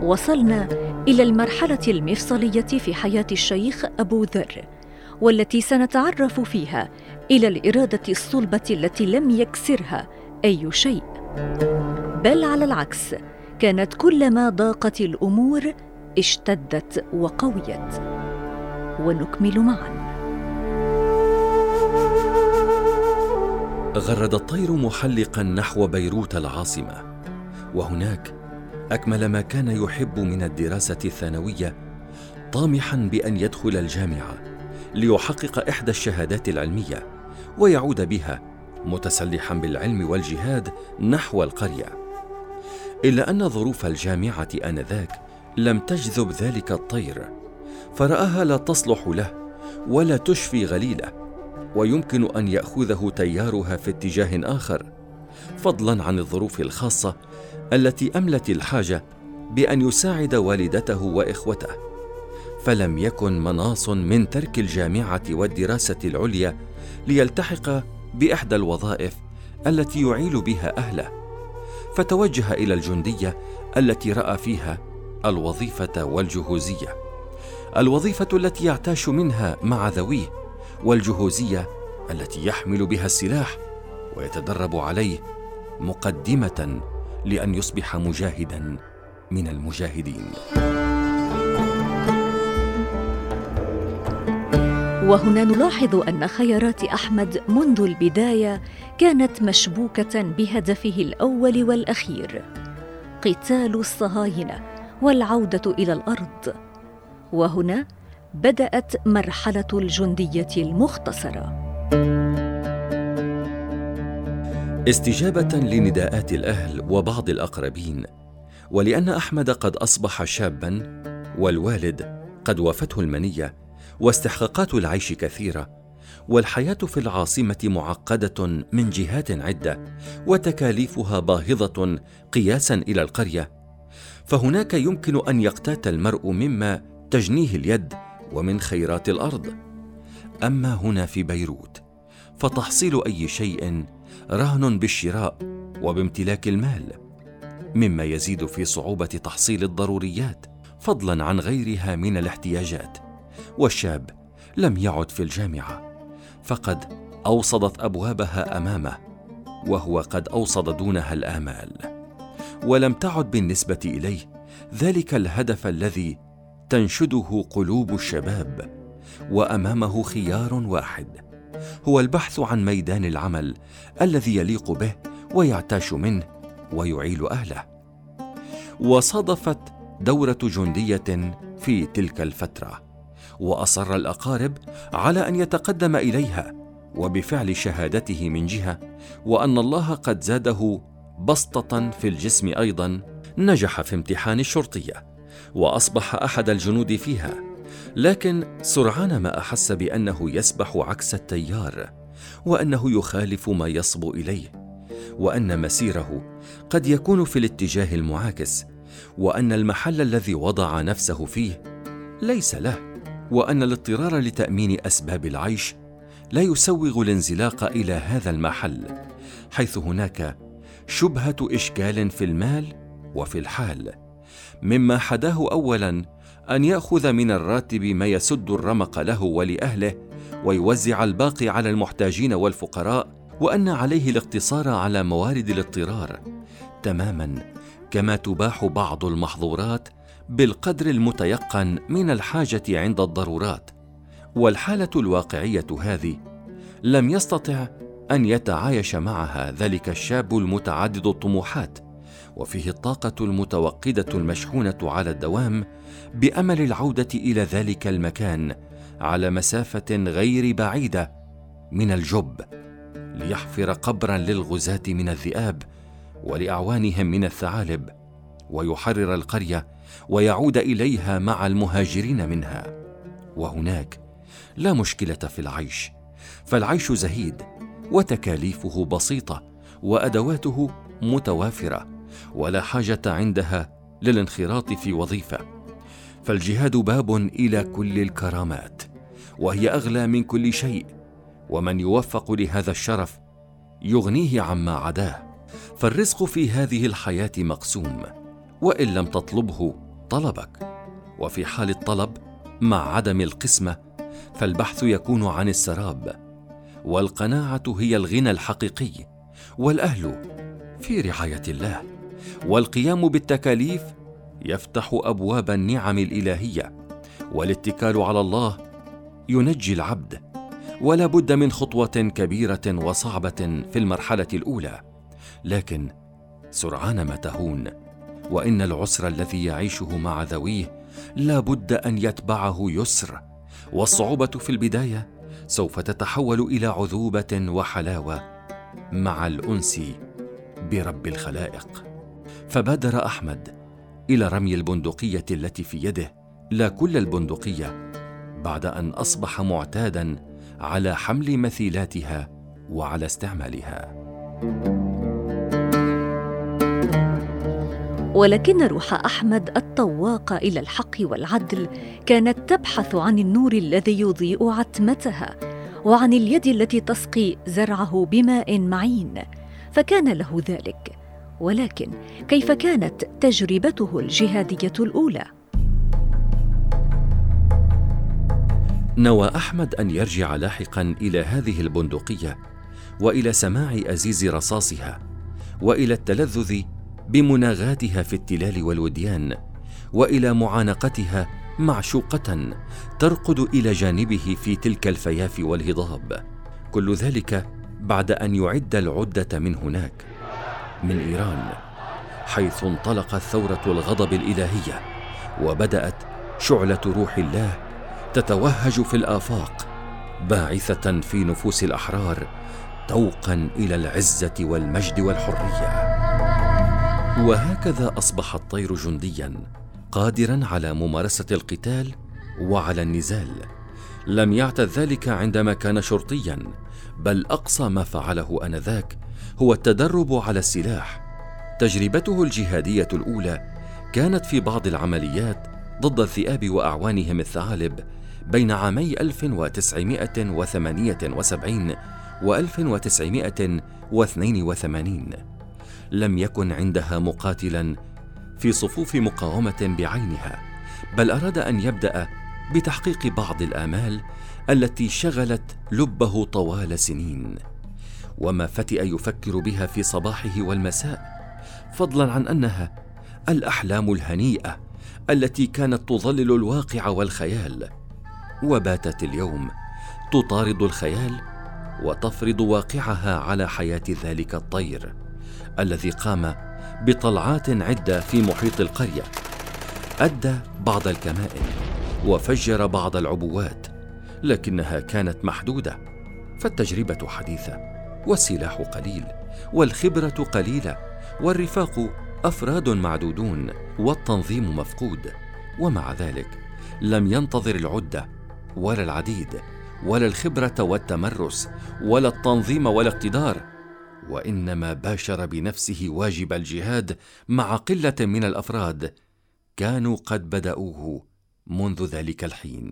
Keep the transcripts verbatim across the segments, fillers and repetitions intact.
وصلنا إلى المرحلة المفصلية في حياة الشيخ أبو ذر، والتي سنتعرف فيها إلى الإرادة الصلبة التي لم يكسرها أي شيء، بل على العكس كانت كلما ضاقت الأمور اشتدت وقويت. ونكمل معا. غرد الطير محلقا نحو بيروت العاصمة، وهناك أكمل ما كان يحب من الدراسة الثانوية، طامحا بأن يدخل الجامعة ليحقق إحدى الشهادات العلمية ويعود بها متسلحا بالعلم والجهاد نحو القرية. إلا أن ظروف الجامعة آنذاك لم تجذب ذلك الطير، فرآها لا تصلح له ولا تشفي غليله، ويمكن أن يأخذه تيارها في اتجاه آخر، فضلا عن الظروف الخاصة التي أملت الحاجة بأن يساعد والدته وإخوته. فلم يكن مناص من ترك الجامعة والدراسة العليا ليلتحق بإحدى الوظائف التي يعيل بها أهله، فتوجه إلى الجندية التي رأى فيها الوظيفة والجهوزية، الوظيفة التي يعتاش منها مع ذويه، والجهوزية التي يحمل بها السلاح ويتدرب عليه، مقدمة لأن يصبح مجاهدا من المجاهدين. وهنا نلاحظ أن خيارات أحمد منذ البداية كانت مشبوكة بهدفه الأول والأخير: قتال الصهاينة والعودة إلى الأرض. وهنا بدأت مرحلة الجندية المختصرة. استجابة لنداءات الأهل وبعض الأقربين، ولأن أحمد قد أصبح شابا والوالد قد وافته المنية واستحقاقات العيش كثيرة، والحياة في العاصمة معقدة من جهات عدة وتكاليفها باهظة قياسا إلى القرية، فهناك يمكن أن يقتات المرء مما تجنيه اليد ومن خيرات الأرض. أما هنا في بيروت فتحصيل أي شيء رهن بالشراء وبامتلاك المال، مما يزيد في صعوبة تحصيل الضروريات فضلا عن غيرها من الاحتياجات. والشاب لم يعد في الجامعة، فقد أوصدت أبوابها أمامه، وهو قد أوصد دونها الآمال، ولم تعد بالنسبة إليه ذلك الهدف الذي تنشده قلوب الشباب. وأمامه خيار واحد، هو البحث عن ميدان العمل الذي يليق به ويعتاش منه ويعيل أهله. وصادفت دورة جندية في تلك الفترة، وأصر الأقارب على أن يتقدم إليها، وبفعل شهادته من جهة وأن الله قد زاده بسطة في الجسم أيضا، نجح في امتحان الشرطية وأصبح أحد الجنود فيها. لكن سرعان ما أحس بأنه يسبح عكس التيار، وأنه يخالف ما يصبو إليه، وأن مسيره قد يكون في الاتجاه المعاكس، وأن المحل الذي وضع نفسه فيه ليس له، وأن الاضطرار لتأمين أسباب العيش لا يسوغ الانزلاق إلى هذا المحل، حيث هناك شبهة إشكال في المال وفي الحال، مما حداه أولاً أن يأخذ من الراتب ما يسد الرمق له ولأهله ويوزع الباقي على المحتاجين والفقراء، وأن عليه الاقتصار على موارد الاضطرار، تماماً كما تباح بعض المحظورات بالقدر المتيقن من الحاجة عند الضرورات. والحالة الواقعية هذه لم يستطع أن يتعايش معها ذلك الشاب المتعدد الطموحات، وفيه الطاقة المتوقدة المشحونة على الدوام بأمل العودة إلى ذلك المكان على مسافة غير بعيدة من الجب، ليحفر قبرا للغزاة من الذئاب ولأعوانهم من الثعالب، ويحرر القرية ويعود إليها مع المهاجرين منها. وهناك لا مشكلة في العيش، فالعيش زهيد وتكاليفه بسيطة وأدواته متوافرة، ولا حاجة عندها للانخراط في وظيفة، فالجهاد باب إلى كل الكرامات، وهي أغلى من كل شيء، ومن يوفق لهذا الشرف يغنيه عما عداه. فالرزق في هذه الحياة مقسوم، وإن لم تطلبه طلبك، وفي حال الطلب مع عدم القسمة فالبحث يكون عن السراب، والقناعة هي الغنى الحقيقي، والأهل في رعاية الله، والقيام بالتكاليف يفتح أبواب النعم الإلهية، والاتكال على الله ينجي العبد. ولا بد من خطوة كبيرة وصعبة في المرحلة الأولى، لكن سرعان ما تهون، وإن العسر الذي يعيشه مع ذويه لا بد أن يتبعه يسر، والصعوبة في البداية سوف تتحول إلى عذوبة وحلاوة مع الأنس برب الخلائق. فبادر أحمد إلى رمي البندقية التي في يده، لا كل البندقية، بعد أن أصبح معتاداً على حمل مثيلاتها وعلى استعمالها. ولكن روح أحمد الطواقة إلى الحق والعدل كانت تبحث عن النور الذي يضيء عتمتها، وعن اليد التي تسقي زرعه بماء معين، فكان له ذلك. ولكن كيف كانت تجربته الجهادية الأولى؟ نوى أحمد أن يرجع لاحقاً إلى هذه البندقية، وإلى سماع أزيز رصاصها، وإلى التلذذ بمناغاتها في التلال والوديان، وإلى معانقتها معشوقة ترقد إلى جانبه في تلك الفياف والهضاب. كل ذلك بعد أن يعد العدة من هناك، من إيران، حيث انطلقت ثورة الغضب الإلهية، وبدأت شعلة روح الله تتوهج في الآفاق، باعثة في نفوس الأحرار توقا إلى العزة والمجد والحرية. وهكذا أصبح الطير جنديا قادرا على ممارسة القتال وعلى النزال. لم يعتد ذلك عندما كان شرطيا، بل أقصى ما فعله آنذاك هو التدرب على السلاح. تجربته الجهادية الأولى كانت في بعض العمليات ضد الذئاب وأعوانهم الثعالب بين عامي ألف وتسعمائة وثمانية وسبعين و ألف وتسعمائة واثنين وثمانين. لم يكن عندها مقاتلا في صفوف مقاومة بعينها، بل أراد أن يبدأ بتحقيق بعض الآمال التي شغلت لبه طوال سنين، وما فتئ يفكر بها في صباحه والمساء، فضلا عن أنها الأحلام الهنيئة التي كانت تظلل الواقع والخيال، وباتت اليوم تطارد الخيال وتفرض واقعها على حياة ذلك الطير الذي قام بطلعات عدة في محيط القرية، أدى بعض الكمائن وفجر بعض العبوات، لكنها كانت محدودة، فالتجربة حديثة، والسلاح قليل، والخبرة قليلة، والرفاق أفراد معدودون، والتنظيم مفقود. ومع ذلك لم ينتظر العدة ولا العديد ولا الخبرة والتمرس ولا التنظيم ولا الاقتدار، وإنما باشر بنفسه واجب الجهاد مع قلة من الأفراد كانوا قد بدأوه منذ ذلك الحين.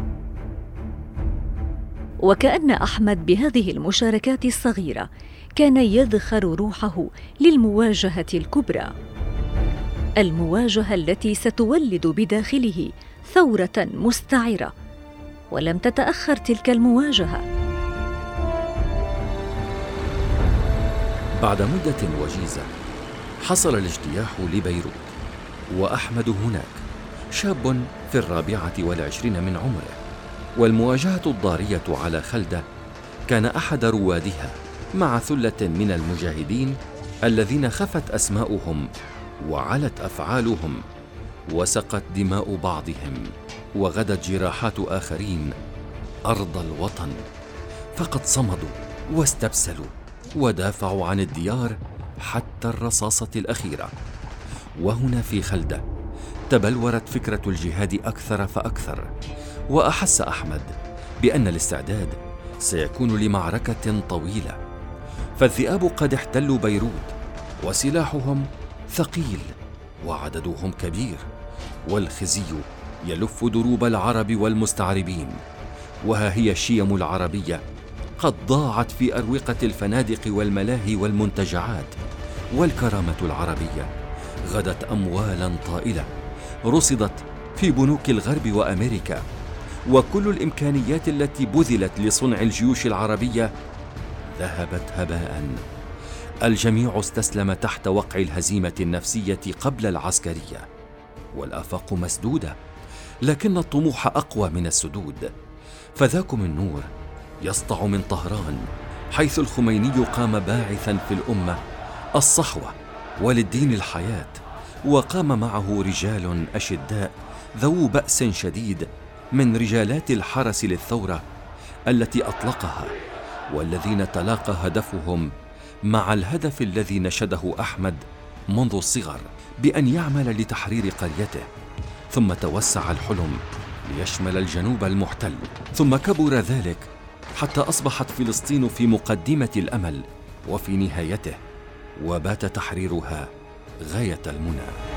وكأن أحمد بهذه المشاركات الصغيرة كان يذخر روحه للمواجهة الكبرى، المواجهة التي ستولد بداخله ثورة مستعرة. ولم تتأخر تلك المواجهة. بعد مدة وجيزة حصل الاجتياح لبيروت، وأحمد هناك شاب في الرابعة والعشرين من عمره، والمواجهة الضارية على خلدة كان أحد روادها مع ثلة من المجاهدين الذين خفت أسماؤهم وعلت أفعالهم وسقت دماء بعضهم وغدت جراحات آخرين أرض الوطن، فقد صمدوا واستبسلوا ودافعوا عن الديار حتى الرصاصة الأخيرة. وهنا في خلدة تبلورت فكرة الجهاد أكثر فأكثر، وأحس أحمد بأن الاستعداد سيكون لمعركة طويلة، فالذئاب قد احتلوا بيروت، وسلاحهم ثقيل وعددهم كبير، والخزي يلف دروب العرب والمستعربين، وها هي الشيم العربية قد ضاعت في أروقة الفنادق والملاهي والمنتجعات، والكرامة العربية غدت أموالا طائلة رصدت في بنوك الغرب وأمريكا، وكل الإمكانيات التي بذلت لصنع الجيوش العربية ذهبت هباء. الجميع استسلم تحت وقع الهزيمة النفسية قبل العسكرية، والآفاق مسدودة، لكن الطموح أقوى من السدود. فذاكم النور يسطع من طهران، حيث الخميني قام باعثا في الأمة الصحوة وللدين الحياة، وقام معه رجال أشداء ذو بأس شديد من رجالات الحرس للثورة التي أطلقها، والذين تلاقى هدفهم مع الهدف الذي نشده أحمد منذ الصغر بأن يعمل لتحرير قريته. ثم توسع الحلم ليشمل الجنوب المحتل، ثم كبر ذلك حتى أصبحت فلسطين في مقدمة الأمل وفي نهايته، وبات تحريرها غاية المنى.